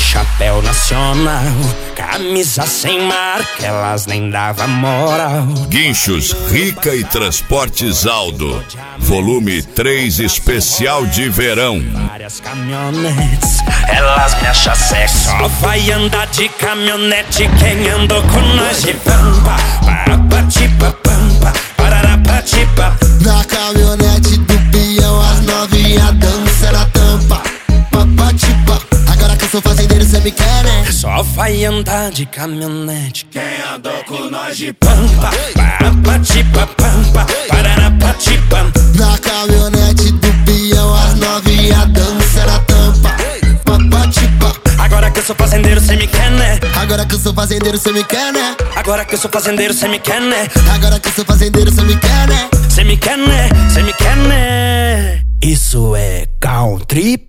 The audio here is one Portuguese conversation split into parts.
chapéu nacional, camisa sem marca, elas nem davam moral. Guinchos Rica e Transportes Aldo, volume 3 especial de verão. Várias caminhonetes, elas me acham sexy. Só vai andar de caminhonete quem andou com nós de pampa. Parapatipa, pampa, pararapatipa. Na caminhonete do peão as novinha dança na tampa. Papatipa, agora que eu sou fazendeiro cê me quer, né? Só vai andar de caminhonete quem andou com nós de pampa. Parapatipa, pampa, pararapatipa. Na caminhonete do peão as novinha dança na tampa. Papatipa, agora que eu sou fazendeiro cê me quer, né? agora que eu sou fazendeiro cê me quer, né? Agora que eu sou fazendeiro cê me quer, né? Agora que eu sou fazendeiro cê me quer, né? Cê me quer, né? Cê me quer, né? Isso é country.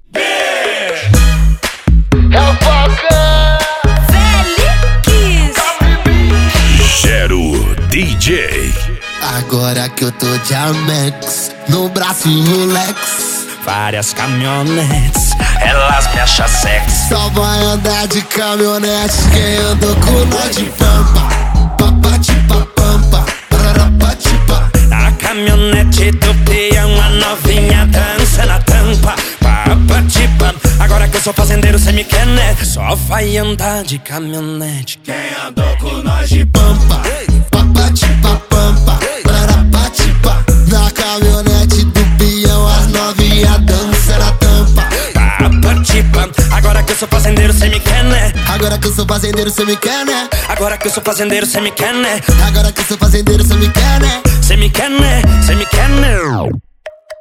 É o Falcão Gero DJ. Agora que eu tô de Amex, no braço Rolex. Várias caminhonetes, elas me acham sexy. Só vai andar de caminhonete quem andou com nós de pampa. Papatipa, pampa, pararapatipa. Na caminhonete do peão a novinha dança na tampa. Papatipa, agora que eu sou fazendeiro cê me quer, né? Só vai andar de caminhonete quem andou com nós de Pampa, papatipa, pampa, pararapatipa. Na caminhonete do peão as novinha dança na tampa. Papatipa, agora que eu sou fazendeiro cê me quer, né? Agora que eu sou fazendeiro cê me quer, né? Agora que eu sou fazendeiro cê me quer, né? Agora que eu sou fazendeiro cê me quer, né? Cê me quer, né? Cê me quer, né?